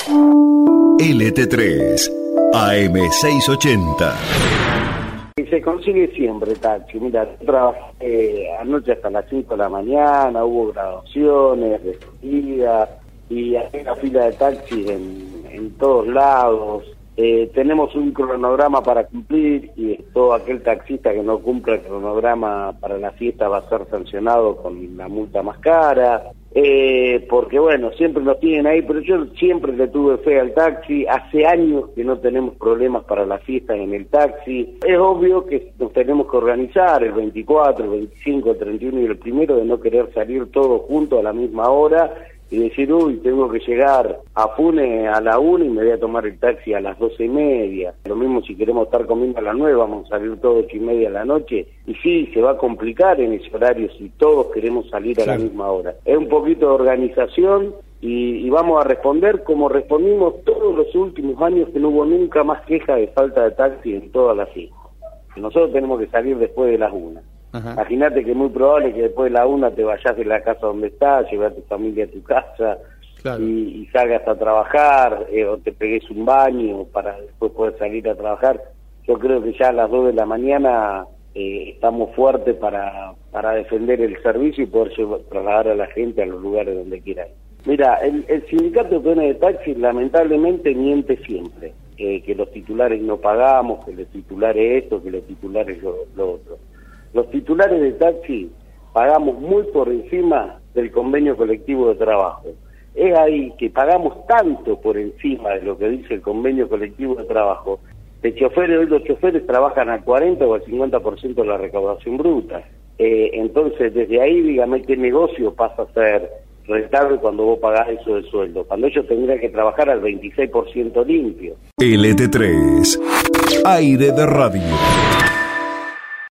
LT3 AM680. Y se consigue siempre taxi. Mira, trabajé anoche hasta las 5 de la mañana, hubo graduaciones, despedidas, y hay una fila de taxis en todos lados. Tenemos un cronograma para cumplir y todo aquel taxista que no cumpla el cronograma para la fiesta va a ser sancionado con la multa más cara. Porque bueno, siempre nos tienen ahí, pero yo siempre le tuve fe al taxi. Hace años que no tenemos problemas para las fiestas en el taxi. Es obvio que nos tenemos que organizar el 24, el 25, el 31 y el 1 de no querer salir todos juntos a la misma hora y decir, uy, tengo que llegar a Funes a la 1 y me voy a tomar el taxi a las 12:30. Lo mismo si queremos estar comiendo a las 9, vamos a salir todos 8:30 de la noche. Y sí, se va a complicar en ese horario si todos queremos salir a la misma hora. Es un poquito de organización y vamos a responder como respondimos todos los últimos años, que no hubo nunca más queja de falta de taxi en todas las fiestas. Nosotros tenemos que salir después de las 1. Imagínate que es muy probable que después de la 1 te vayas de la casa donde estás, lleves a tu familia a tu casa, claro, y salgas a trabajar, o te pegues un baño para después poder salir a trabajar. Yo creo que ya a las 2 de la mañana estamos fuertes para defender el servicio y poder trasladar a la gente a los lugares donde quiera ir. Mira, el sindicato de peones de taxi lamentablemente miente siempre, que los titulares no pagamos, que los titulares esto, que los titulares lo otro. Los titulares de taxi pagamos muy por encima del convenio colectivo de trabajo. Es ahí que pagamos tanto por encima de lo que dice el convenio colectivo de trabajo. Hoy los choferes trabajan al 40 o al 50% de la recaudación bruta. Entonces, desde ahí, dígame qué negocio pasa a ser rentable cuando vos pagás eso de sueldo, cuando ellos tendrían que trabajar al 26% limpio. LT3, aire de radio.